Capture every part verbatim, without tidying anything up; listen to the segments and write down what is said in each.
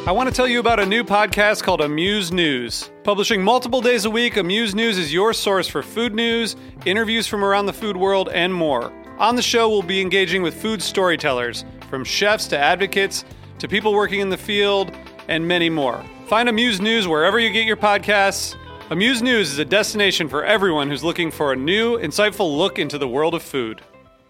I want to tell you about a new podcast called Amuse News. Publishing multiple days a week, Amuse News is your source for food news, interviews from around the food world, and more. On the show, we'll be engaging with food storytellers, from chefs to advocates to people working in the field, and many more. Find Amuse News wherever you get your podcasts. Amuse News is a destination for everyone who's looking for a new, insightful look into the world of food.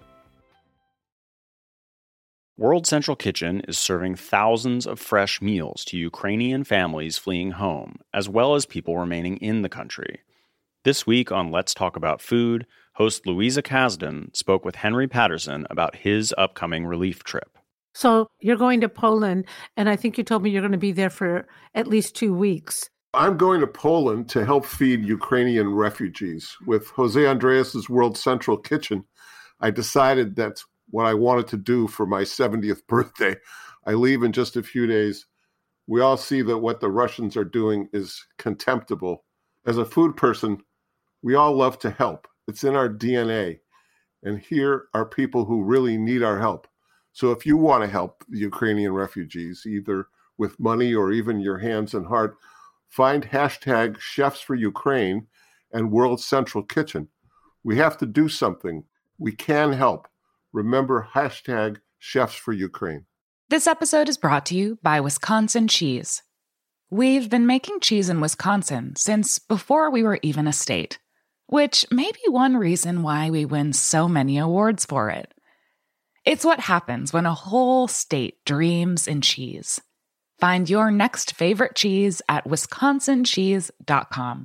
World Central Kitchen is serving thousands of fresh meals to Ukrainian families fleeing home, as well as people remaining in the country. This week on Let's Talk About Food, host Louisa Kasdan spoke with Henry Patterson about his upcoming relief trip. So you're going to Poland, and I think you told me you're going to be there for at least two weeks. I'm going to Poland to help feed Ukrainian refugees. With Jose Andreas' World Central Kitchen, I decided that's what I wanted to do for my seventieth birthday. I leave in just a few days. We all see that what the Russians are doing is contemptible. As a food person, we all love to help. It's in our D N A. And here are people who really need our help. So if you want to help the Ukrainian refugees, either with money or even your hands and heart, find hashtag Chefs for Ukraine and World Central Kitchen. We have to do something. We can help. Remember hashtag Chefs for Ukraine. This episode is brought to you by Wisconsin Cheese. We've been making cheese in Wisconsin since before we were even a state, which may be one reason why we win so many awards for it. It's what happens when a whole state dreams in cheese. Find your next favorite cheese at wisconsin cheese dot com.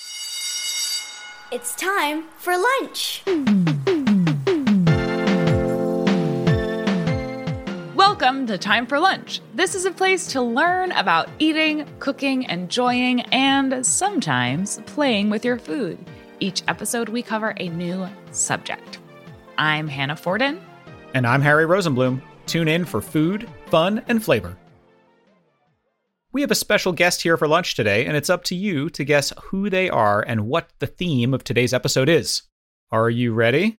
It's time for lunch. Welcome to Time for Lunch. This is a place to learn about eating, cooking, enjoying, and sometimes playing with your food. Each episode, we cover a new subject. I'm Hannah Forden. And I'm Harry Rosenblum. Tune in for food, fun, and flavor. We have a special guest here for lunch today, and it's up to you to guess who they are and what the theme of today's episode is. Are you ready?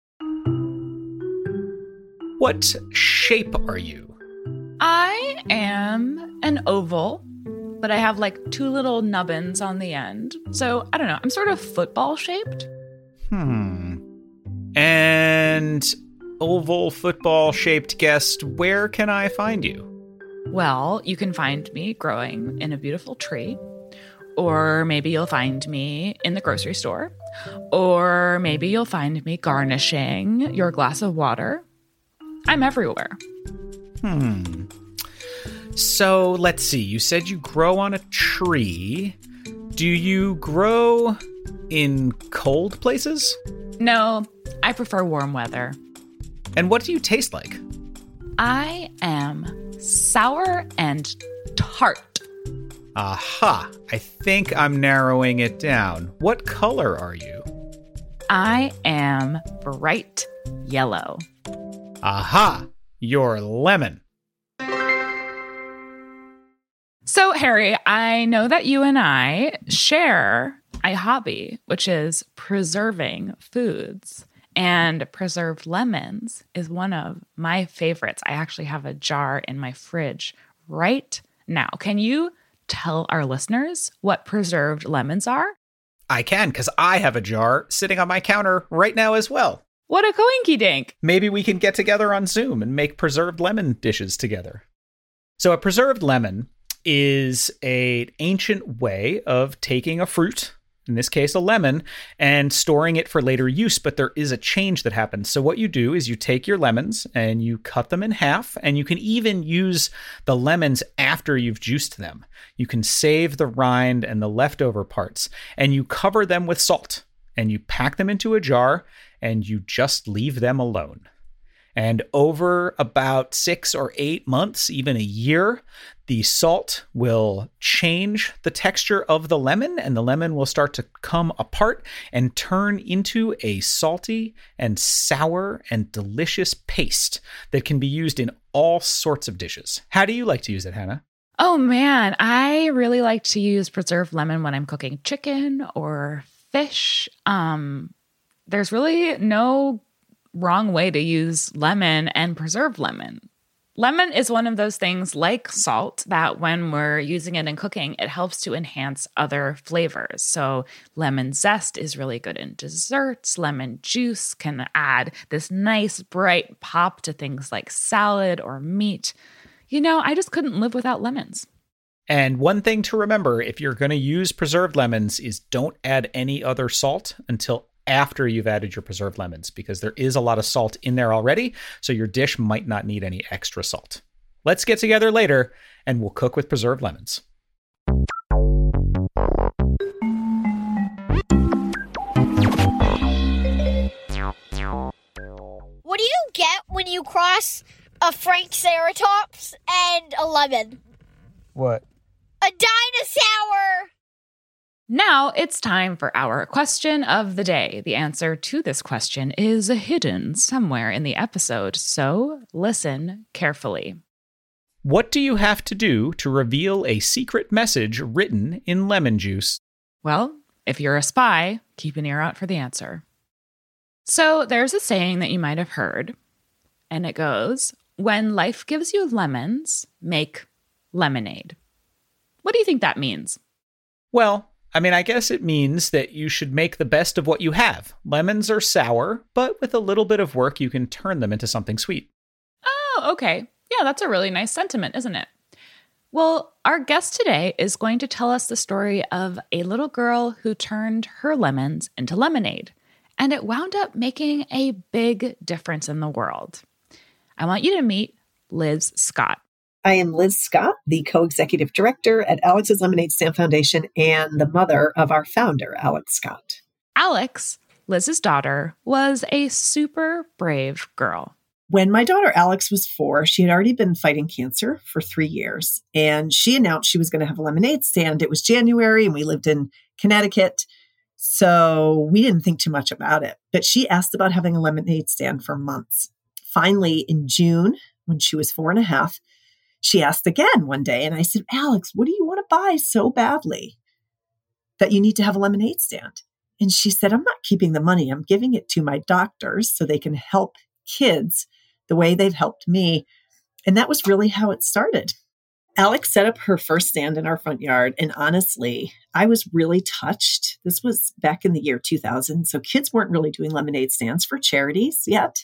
What shape are you? I am an oval, but I have like two little nubbins on the end. So, I don't know, I'm sort of football shaped. Hmm. And oval football shaped guest, where can I find you? Well, you can find me growing in a beautiful tree, or maybe you'll find me in the grocery store, or maybe you'll find me garnishing your glass of water. I'm everywhere. Hmm. So let's see. You said you grow on a tree. Do you grow in cold places? No, I prefer warm weather. And what do you taste like? I am sour and tart. Aha. I think I'm narrowing it down. What color are you? I am bright yellow. Aha. You're lemon. So, Harry, I know that you and I share a hobby, which is preserving foods. And preserved lemons is one of my favorites. I actually have a jar in my fridge right now. Can you tell our listeners what preserved lemons are? I can, because I have a jar sitting on my counter right now as well. What a coinky dink. Maybe we can get together on Zoom and make preserved lemon dishes together. So a preserved lemon is an ancient way of taking a fruit, in this case a lemon, and storing it for later use, but there is a change that happens. So what you do is you take your lemons and you cut them in half, and you can even use the lemons after you've juiced them. You can save the rind and the leftover parts, and you cover them with salt, and you pack them into a jar, and you just leave them alone. And over about six or eight months, even a year, the salt will change the texture of the lemon, and the lemon will start to come apart and turn into a salty and sour and delicious paste that can be used in all sorts of dishes. How do you like to use it, Hannah? Oh man, I really like to use preserved lemon when I'm cooking chicken or fish. Um, there's really no wrong way to use lemon and preserved lemon. Lemon is one of those things like salt that when we're using it in cooking, it helps to enhance other flavors. So lemon zest is really good in desserts. Lemon juice can add this nice bright pop to things like salad or meat. You know, I just couldn't live without lemons. And one thing to remember if you're going to use preserved lemons is don't add any other salt until after you've added your preserved lemons, because there is a lot of salt in there already, so your dish might not need any extra salt. Let's get together later and we'll cook with preserved lemons. What do you get when you cross a Frank Ceratops and a lemon? What? A dinosaur! Now it's time for our question of the day. The answer to this question is hidden somewhere in the episode, so listen carefully. What do you have to do to reveal a secret message written in lemon juice? Well, if you're a spy, keep an ear out for the answer. So there's a saying that you might have heard, and it goes, when life gives you lemons, make lemonade. What do you think that means? Well, I mean, I guess it means that you should make the best of what you have. Lemons are sour, but with a little bit of work, you can turn them into something sweet. Oh, okay. Yeah, that's a really nice sentiment, isn't it? Well, our guest today is going to tell us the story of a little girl who turned her lemons into lemonade, and it wound up making a big difference in the world. I want you to meet Liz Scott. I am Liz Scott, the co-executive director at Alex's Lemonade Stand Foundation and the mother of our founder, Alex Scott. Alex, Liz's daughter, was a super brave girl. When my daughter Alex was four, she had already been fighting cancer for three years, and she announced she was going to have a lemonade stand. It was January, and we lived in Connecticut, so we didn't think too much about it. But she asked about having a lemonade stand for months. Finally, in June, when she was four and a half, she asked again one day, and I said, Alex, what do you want to buy so badly that you need to have a lemonade stand? And she said, I'm not keeping the money. I'm giving it to my doctors so they can help kids the way they've helped me. And that was really how it started. Alex set up her first stand in our front yard. And honestly, I was really touched. This was back in the year two thousand. So kids weren't really doing lemonade stands for charities yet.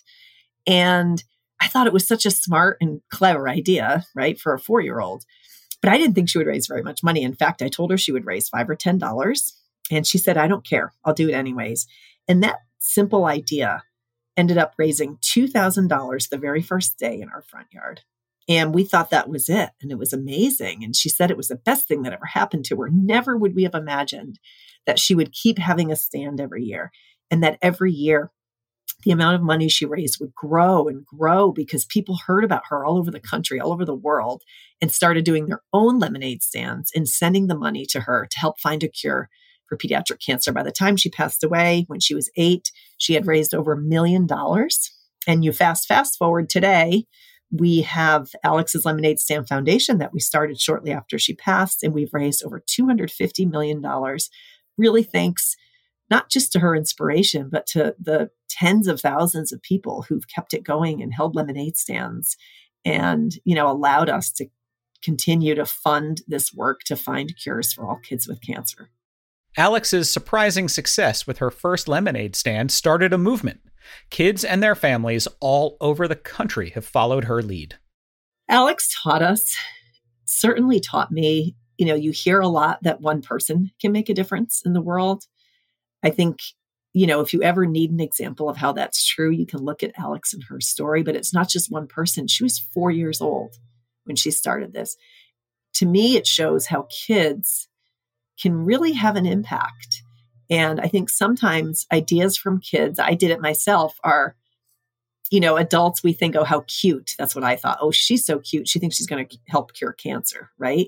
And I thought it was such a smart and clever idea, right, for a four-year-old. But I didn't think she would raise very much money. In fact, I told her she would raise five or ten dollars. And she said, I don't care. I'll do it anyways. And that simple idea ended up raising two thousand dollars the very first day in our front yard. And we thought that was it. And it was amazing. And she said it was the best thing that ever happened to her. Never would we have imagined that she would keep having a stand every year, and that every year the amount of money she raised would grow and grow because people heard about her all over the country, all over the world, and started doing their own lemonade stands and sending the money to her to help find a cure for pediatric cancer. By the time she passed away, when she was eight, she had raised over a million dollars. And you fast, fast forward today, we have Alex's Lemonade Stand Foundation that we started shortly after she passed, and we've raised over two hundred fifty million dollars. Really thanks not just to her inspiration, but to the tens of thousands of people who've kept it going and held lemonade stands and, you know, allowed us to continue to fund this work to find cures for all kids with cancer. Alex's surprising success with her first lemonade stand started a movement. Kids and their families all over the country have followed her lead. Alex taught us, certainly taught me, you know, you hear a lot that one person can make a difference in the world. I think, you know, if you ever need an example of how that's true, you can look at Alex and her story, but it's not just one person. She was four years old when she started this. To me, it shows how kids can really have an impact. And I think sometimes ideas from kids, I did it myself, are, you know, adults, we think, oh, how cute. That's what I thought. Oh, she's so cute. She thinks she's going to help cure cancer, right?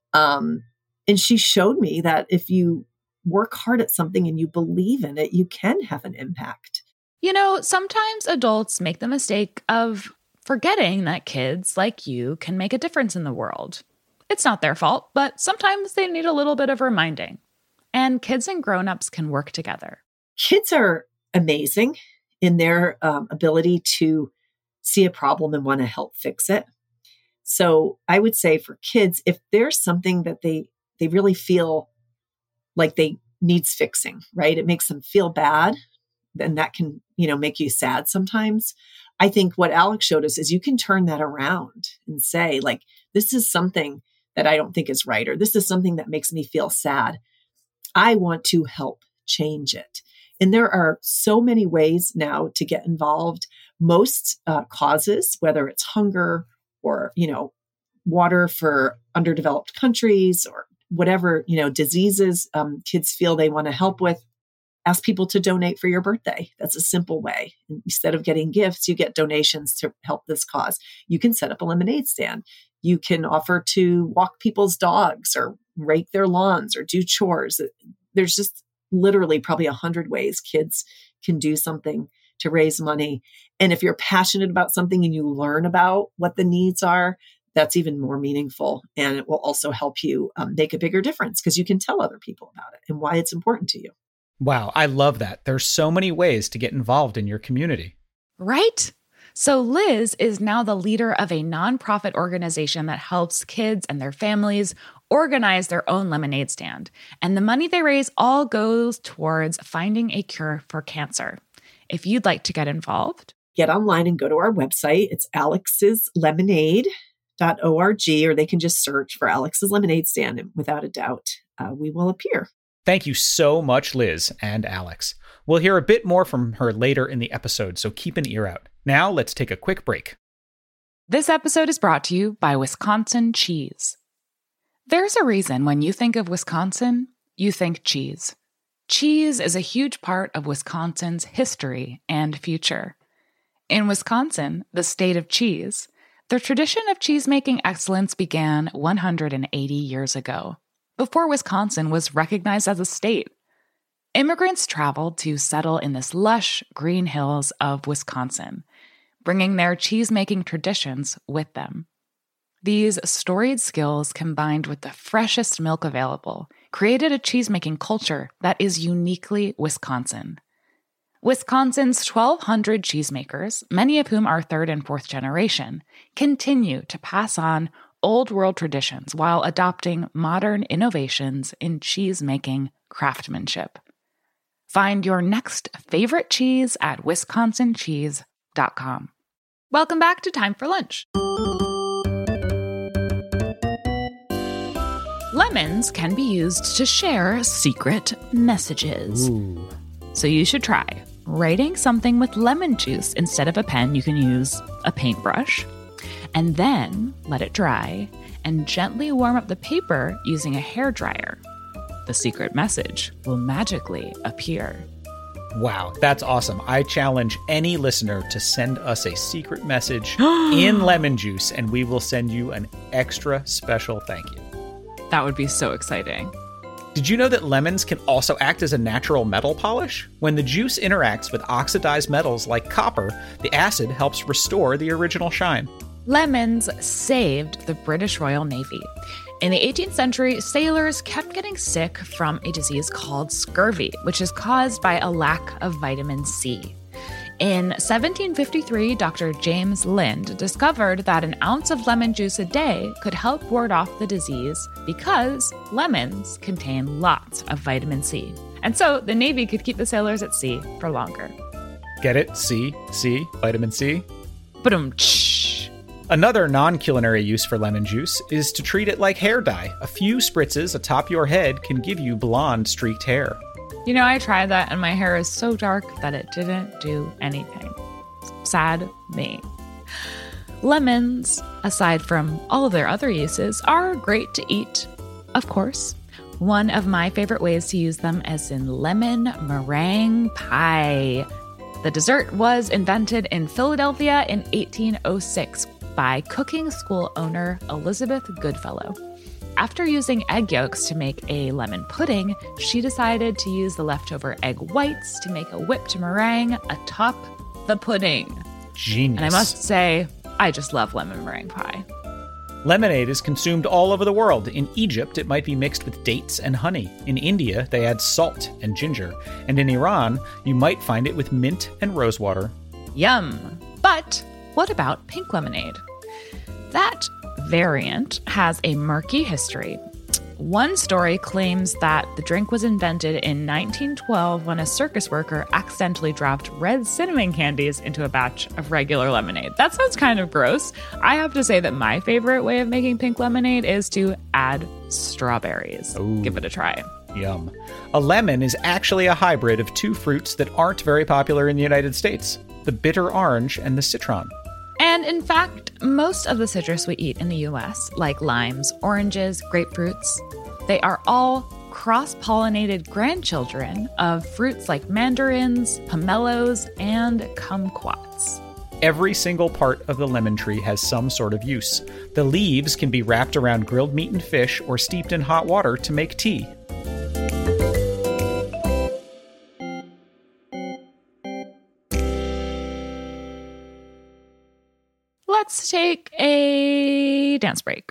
Um, and she showed me that if you work hard at something and you believe in it, you can have an impact. You know, sometimes adults make the mistake of forgetting that kids like you can make a difference in the world. It's not their fault, but sometimes they need a little bit of reminding. And kids and grown-ups can work together. Kids are amazing in their um, ability to see a problem and want to help fix it. So I would say for kids, if there's something that they they really feel like they needs fixing, right? It makes them feel bad, then that can, you know, make you sad sometimes. I think what Alex showed us is you can turn that around and say, like, this is something that I don't think is right, or this is something that makes me feel sad. I want to help change it. And there are so many ways now to get involved. Most uh, causes, whether it's hunger or, you know, water for underdeveloped countries or whatever, you know, diseases um, kids feel they want to help with, ask people to donate for your birthday. That's a simple way. Instead of getting gifts, you get donations to help this cause. You can set up a lemonade stand. You can offer to walk people's dogs or rake their lawns or do chores. There's just literally probably a hundred ways kids can do something to raise money. And if you're passionate about something and you learn about what the needs are, that's even more meaningful. And it will also help you um, make a bigger difference because you can tell other people about it and why it's important to you. Wow, I love that. There's so many ways to get involved in your community. Right? So Liz is now the leader of a nonprofit organization that helps kids and their families organize their own lemonade stand. And the money they raise all goes towards finding a cure for cancer. If you'd like to get involved, get online and go to our website. It's alex's lemonade dot org, or they can just search for Alex's Lemonade Stand, and without a doubt, uh, we will appear. Thank you so much, Liz and Alex. We'll hear a bit more from her later in the episode, so keep an ear out. Now, let's take a quick break. This episode is brought to you by Wisconsin Cheese. There's a reason when you think of Wisconsin, you think cheese. Cheese is a huge part of Wisconsin's history and future. In Wisconsin, the state of cheese, the tradition of cheese-making excellence began one hundred eighty years ago, before Wisconsin was recognized as a state. Immigrants traveled to settle in this lush green hills of Wisconsin, bringing their cheese-making traditions with them. These storied skills, combined with the freshest milk available, created a cheese-making culture that is uniquely Wisconsin. Wisconsin's twelve hundred cheesemakers, many of whom are third and fourth generation, continue to pass on old world traditions while adopting modern innovations in cheese-making craftsmanship. Find your next favorite cheese at wisconsin cheese dot com. Welcome back to Time for Lunch. Lemons can be used to share secret messages. Ooh. So you should try writing something with lemon juice. Instead of a pen, you can use a paintbrush. And then let it dry and gently warm up the paper using a hairdryer. The secret message will magically appear. Wow, that's awesome. I challenge any listener to send us a secret message in lemon juice, and we will send you an extra special thank you. That would be so exciting. Did you know that lemons can also act as a natural metal polish? When the juice interacts with oxidized metals like copper, the acid helps restore the original shine. Lemons saved the British Royal Navy. In the eighteenth century, sailors kept getting sick from a disease called scurvy, which is caused by a lack of vitamin C. In seventeen fifty-three, Doctor James Lind discovered that an ounce of lemon juice a day could help ward off the disease because lemons contain lots of vitamin C. And so the Navy could keep the sailors at sea for longer. Get it? C, C, vitamin C. Ba-dum-tsh. Another non-culinary use for lemon juice is to treat it like hair dye. A few spritzes atop your head can give you blonde streaked hair. You know, I tried that and my hair is so dark that it didn't do anything. Sad me. Lemons, aside from all of their other uses, are great to eat, of course. One of my favorite ways to use them is in lemon meringue pie. The dessert was invented in Philadelphia in eighteen oh six by cooking school owner Elizabeth Goodfellow. After using egg yolks to make a lemon pudding, she decided to use the leftover egg whites to make a whipped meringue atop the pudding. Genius. And I must say, I just love lemon meringue pie. Lemonade is consumed all over the world. In Egypt, it might be mixed with dates and honey. In India, they add salt and ginger. And in Iran, you might find it with mint and rosewater. Yum! But what about pink lemonade? That variant has a murky history. One story claims that the drink was invented in nineteen twelve when a circus worker accidentally dropped red cinnamon candies into a batch of regular lemonade. That sounds kind of gross. I have to say that my favorite way of making pink lemonade is to add strawberries. Ooh. Give it a try. Yum. A lemon is actually a hybrid of two fruits that aren't very popular in the United States, the bitter orange and the citron. And in fact, most of the citrus we eat in the U S, like limes, oranges, grapefruits, they are all cross-pollinated grandchildren of fruits like mandarins, pomelos, and kumquats. Every single part of the lemon tree has some sort of use. The leaves can be wrapped around grilled meat and fish or steeped in hot water to make tea. Let's take a dance break.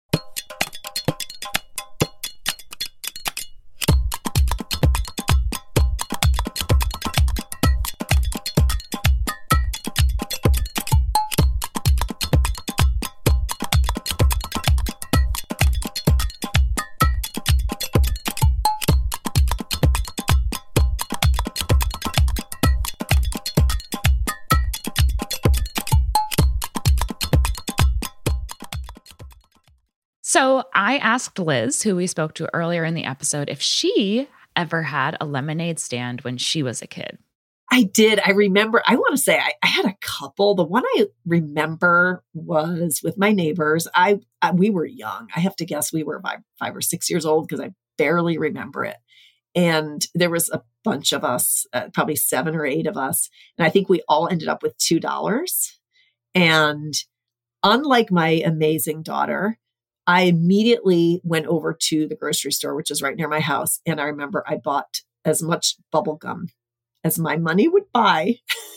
So I asked Liz, who we spoke to earlier in the episode, if she ever had a lemonade stand when she was a kid. I did. I remember, I want to say I, I had a couple. The one I remember was with my neighbors. I, I we were young. I have to guess we were five, five or six years old because I barely remember it. And there was a bunch of us, uh, probably seven or eight of us. And I think we all ended up with two dollars. And unlike my amazing daughter, I immediately went over to the grocery store, which is right near my house. And I remember I bought as much bubble gum as my money would buy.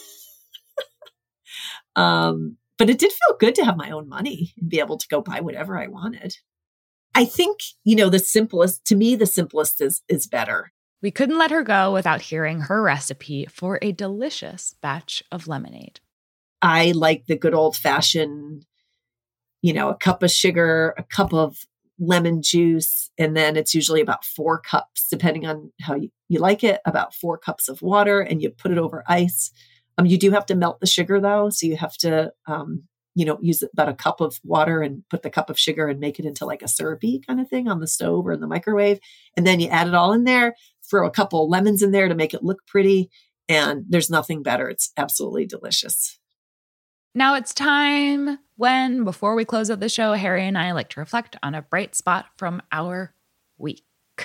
um, but it did feel good to have my own money and be able to go buy whatever I wanted. I think, you know, the simplest, to me, the simplest is, is better. We couldn't let her go without hearing her recipe for a delicious batch of lemonade. I like the good old fashioned, you know, a cup of sugar, a cup of lemon juice, and then it's usually about four cups, depending on how you, you like it, about four cups of water, and you put it over ice. Um, you do have to melt the sugar though. So you have to, um, you know, use about a cup of water and put the cup of sugar and make it into like a syrupy kind of thing on the stove or in the microwave. And then you add it all in there, throw a couple of lemons in there to make it look pretty. And there's nothing better. It's absolutely delicious. Now it's time when, before we close out the show, Harry and I like to reflect on a bright spot from our week.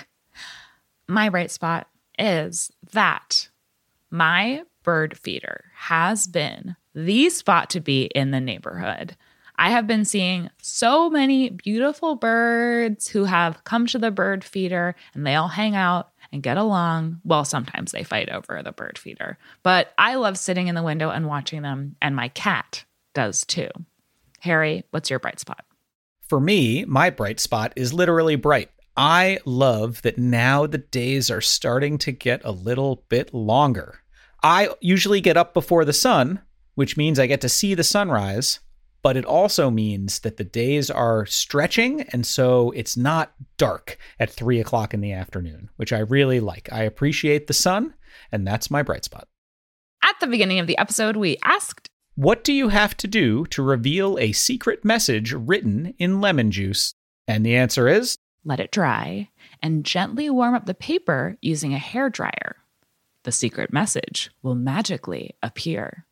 My bright spot is that my bird feeder has been the spot to be in the neighborhood. I have been seeing so many beautiful birds who have come to the bird feeder, and they all hang out and get along. Well, sometimes they fight over the bird feeder, but I love sitting in the window and watching them, and my cat does too. Harry, what's your bright spot? For me, my bright spot is literally bright. I love that now the days are starting to get a little bit longer. I usually get up before the sun, which means I get to see the sunrise, but it also means that the days are stretching, and so it's not dark at three o'clock in the afternoon, which I really like. I appreciate the sun, and that's my bright spot. At the beginning of the episode, we asked, what do you have to do to reveal a secret message written in lemon juice? And the answer is, let it dry and gently warm up the paper using a hairdryer. The secret message will magically appear.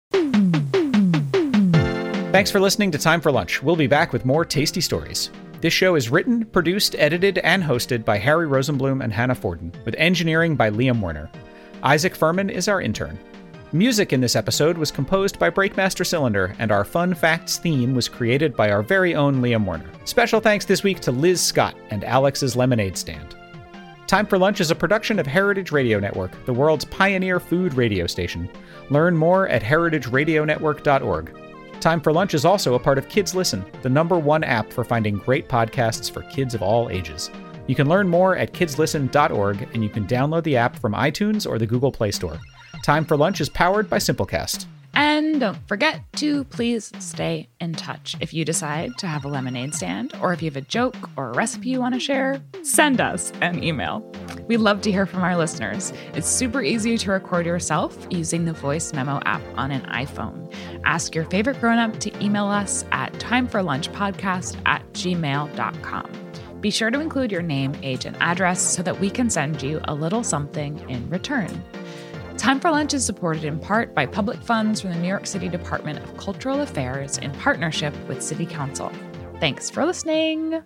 Thanks for listening to Time for Lunch. We'll be back with more tasty stories. This show is written, produced, edited, and hosted by Harry Rosenblum and Hannah Forden, with engineering by Liam Werner. Isaac Furman is our intern. Music in this episode was composed by Breakmaster Cylinder, and our Fun Facts theme was created by our very own Liam Werner. Special thanks this week to Liz Scott and Alex's Lemonade Stand. Time for Lunch is a production of Heritage Radio Network, the world's pioneer food radio station. Learn more at heritage radio network dot org. Time for Lunch is also a part of Kids Listen, the number one app for finding great podcasts for kids of all ages. You can learn more at kids listen dot org, and you can download the app from iTunes or the Google Play Store. Time for Lunch is powered by Simplecast. And don't forget to please stay in touch. If you decide to have a lemonade stand, or if you have a joke or a recipe you want to share, send us an email. We love to hear from our listeners. It's super easy to record yourself using the voice memo app on an iPhone. Ask your favorite grown-up to email us at timeforlunchpodcast at gmail dot com. Be sure to include your name, age, and address so that we can send you a little something in return. Time for Lunch is supported in part by public funds from the New York City Department of Cultural Affairs in partnership with City Council. Thanks for listening.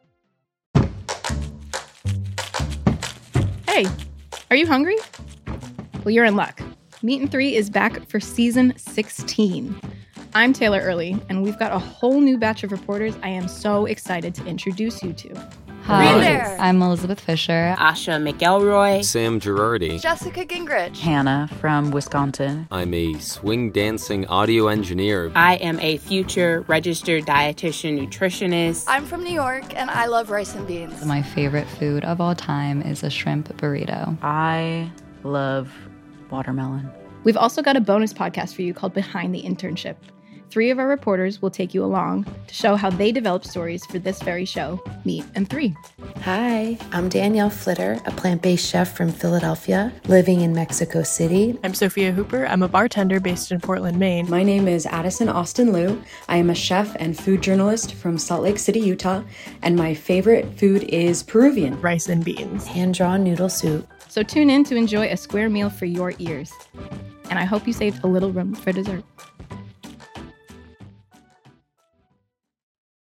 Hey, are you hungry? Well, you're in luck. Meat and Three is back for season sixteen. I'm Taylor Early, and we've got a whole new batch of reporters I am so excited to introduce you to. Hi, I'm Elizabeth Fisher. Asha McElroy. Sam Girardi. Jessica Gingrich. Hannah from Wisconsin. I'm a swing dancing audio engineer. I am a future registered dietitian nutritionist. I'm from New York, and I love rice and beans. My favorite food of all time is a shrimp burrito. I love watermelon. We've also got a bonus podcast for you called Behind the Internship. Three of our reporters will take you along to show how they develop stories for this very show, Meat and Three. Hi, I'm Danielle Flitter, a plant-based chef from Philadelphia, living in Mexico City. I'm Sophia Hooper. I'm a bartender based in Portland, Maine. My name is Addison Austin Liu. I am a chef and food journalist from Salt Lake City, Utah, and my favorite food is Peruvian. Rice and beans. Hand-drawn noodle soup. So tune in to enjoy a square meal for your ears. And I hope you saved a little room for dessert.